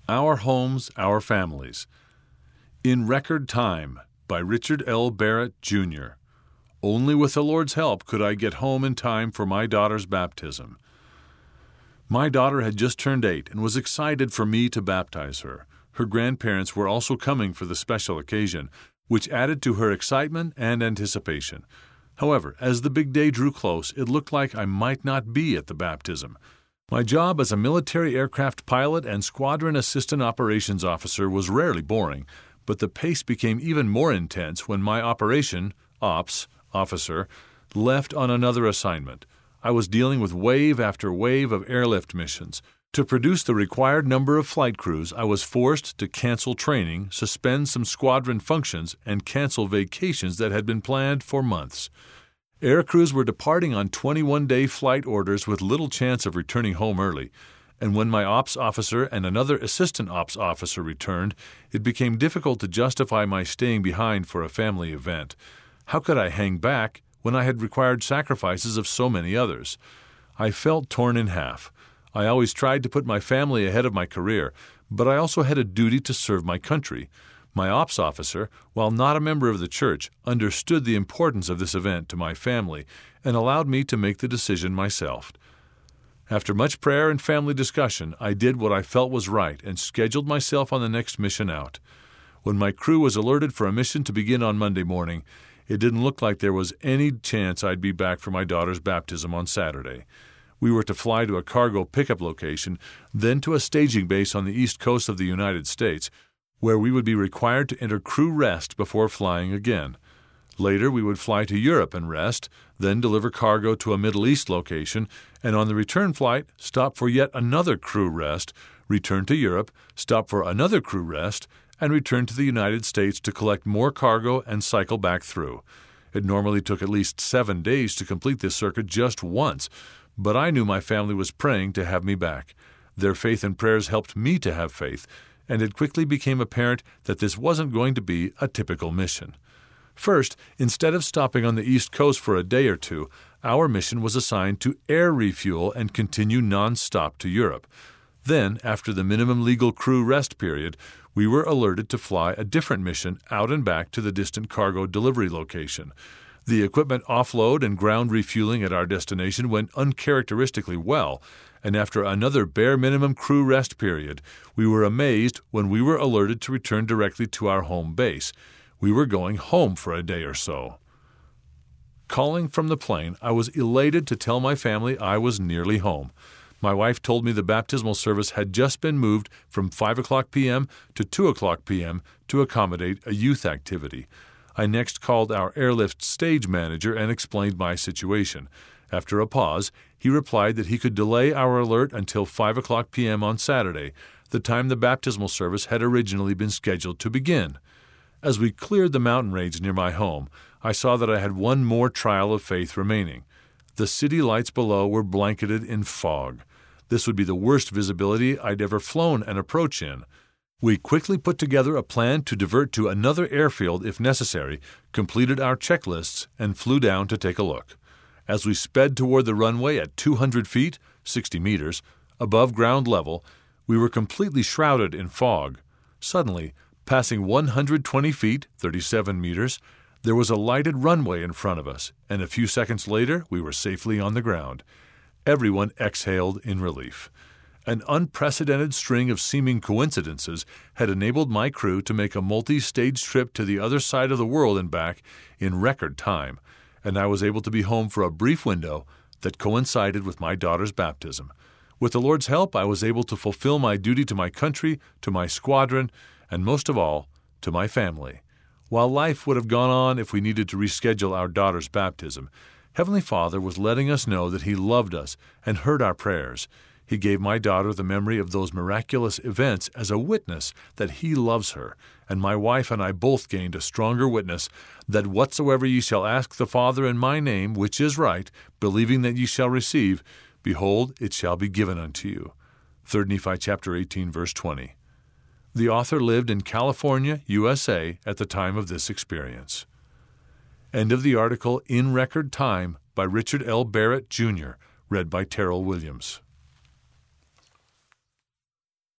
Our Homes, Our Families. In Record Time by Richard L. Barrett, Jr. Only with the Lord's help could I get home in time for my daughter's baptism. My daughter had just turned 8 and was excited for me to baptize her. Her grandparents were also coming for the special occasion, which added to her excitement and anticipation. However, as the big day drew close, it looked like I might not be at the baptism. My job as a military aircraft pilot and squadron assistant operations officer was rarely boring, but the pace became even more intense when my ops officer left on another assignment. I was dealing with wave after wave of airlift missions. To produce the required number of flight crews, I was forced to cancel training, suspend some squadron functions, and cancel vacations that had been planned for months. Air crews were departing on 21-day flight orders with little chance of returning home early, and when my ops officer and another assistant ops officer returned, it became difficult to justify my staying behind for a family event. How could I hang back when I had required sacrifices of so many others? I felt torn in half. I always tried to put my family ahead of my career, but I also had a duty to serve my country. My ops officer, while not a member of the church, understood the importance of this event to my family and allowed me to make the decision myself. After much prayer and family discussion, I did what I felt was right and scheduled myself on the next mission out. When my crew was alerted for a mission to begin on Monday morning, it didn't look like there was any chance I'd be back for my daughter's baptism on Saturday. We were to fly to a cargo pickup location, then to a staging base on the east coast of the United States, where we would be required to enter crew rest before flying again. Later, we would fly to Europe and rest, then deliver cargo to a Middle East location, and on the return flight, stop for yet another crew rest, return to Europe, stop for another crew rest, and return to the United States to collect more cargo and cycle back through. It normally took at least 7 days to complete this circuit just once, but I knew my family was praying to have me back. Their faith and prayers helped me to have faith, and it quickly became apparent that this wasn't going to be a typical mission. First, instead of stopping on the East Coast for a day or two, our mission was assigned to air refuel and continue non-stop to Europe. Then, after the minimum legal crew rest period, we were alerted to fly a different mission out and back to the distant cargo delivery location. The equipment offload and ground refueling at our destination went uncharacteristically well, and after another bare minimum crew rest period, we were amazed when we were alerted to return directly to our home base. We were going home for a day or so. Calling from the plane, I was elated to tell my family I was nearly home. My wife told me the baptismal service had just been moved from 5 o'clock p.m. to 2 o'clock p.m. to accommodate a youth activity. I next called our airlift stage manager and explained my situation. After a pause, he replied that he could delay our alert until 5 o'clock p.m. on Saturday, the time the baptismal service had originally been scheduled to begin. As we cleared the mountain range near my home, I saw that I had one more trial of faith remaining. The city lights below were blanketed in fog. This would be the worst visibility I'd ever flown an approach in. We quickly put together a plan to divert to another airfield if necessary, completed our checklists, and flew down to take a look. As we sped toward the runway at 200 feet, 60 meters, above ground level, we were completely shrouded in fog. Suddenly, passing 120 feet, 37 meters, there was a lighted runway in front of us, and a few seconds later we were safely on the ground. Everyone exhaled in relief. An unprecedented string of seeming coincidences had enabled my crew to make a multi-stage trip to the other side of the world and back in record time, and I was able to be home for a brief window that coincided with my daughter's baptism. With the Lord's help, I was able to fulfill my duty to my country, to my squadron, and most of all, to my family. While life would have gone on if we needed to reschedule our daughter's baptism, Heavenly Father was letting us know that He loved us and heard our prayers. He gave my daughter the memory of those miraculous events as a witness that He loves her, and my wife and I both gained a stronger witness that whatsoever ye shall ask the Father in my name, which is right, believing that ye shall receive, behold, it shall be given unto you. 3 Nephi chapter 18, verse 20. The author lived in California, USA, at the time of this experience. End of the article In Record Time by Richard L. Barrett, Jr., read by Terrell Williams.